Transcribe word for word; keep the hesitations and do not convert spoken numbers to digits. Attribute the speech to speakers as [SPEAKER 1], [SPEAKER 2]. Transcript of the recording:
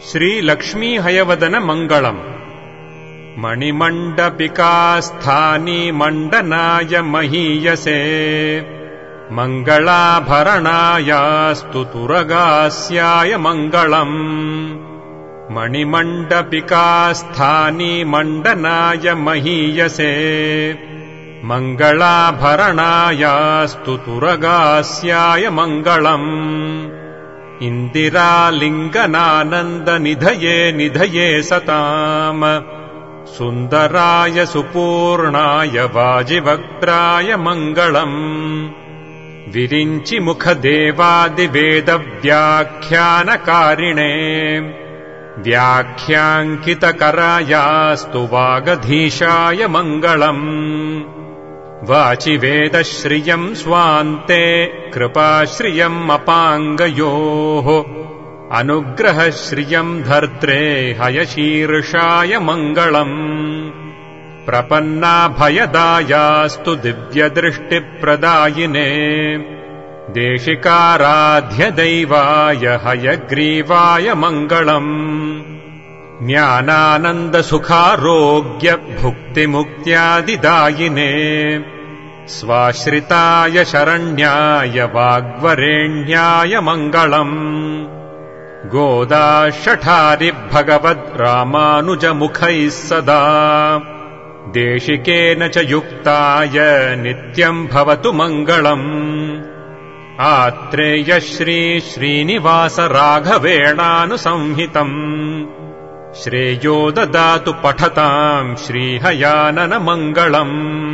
[SPEAKER 1] श्रीलक्ष्मीहयवदन मङ्गलम्। मणिमण्डपिकास्थानी मण्डनाय महीयसे मङ्गलाभरणायास्तु तुरगास्याय मङ्गलम्। मणिमण्डपिकास्थानी मण्डनाय महीयसे मङ्गलाभरणायास्तु तुरगास्याय मङ्गलम्। इन्दिरालिङ्गनानन्दनिधये निधये सताम् सुन्दराय सुपूर्णाय वाजिवक्त्राय मङ्गलम्। विरिञ्चिमुखदेवादिवेदव्याख्यानकारिणे व्याख्याङ्कितकरायास्तु वागधीशाय मङ्गलम्। वाचिवेदश्रियम् स्वान्ते कृपाश्रियम् अपाङ्गयोः अनुग्रहश्रियम् धर्त्रे हयशीर्षाय मङ्गलम्। प्रपन्नाभयदायास्तु दिव्यदृष्टिप्रदायिने देशिकाराध्यदैवाय हयग्रीवाय मङ्गलम्। ज्ञानानन्दसुखारोग्यभुक्तिमुक्त्यादिदायिने स्वाश्रिताय शरण्याय वाग्वरेण्याय मङ्गलम्। गोदाशठारिभगवद् रामानुजमुखैः सदा देशिकेन च युक्ताय नित्यम् भवतु मङ्गलम्। आत्रेय श्री श्रीनिवास राघवेणानुसंहितम् श्रेयो ददातु पठताम् श्रीहयानन मङ्गलम्।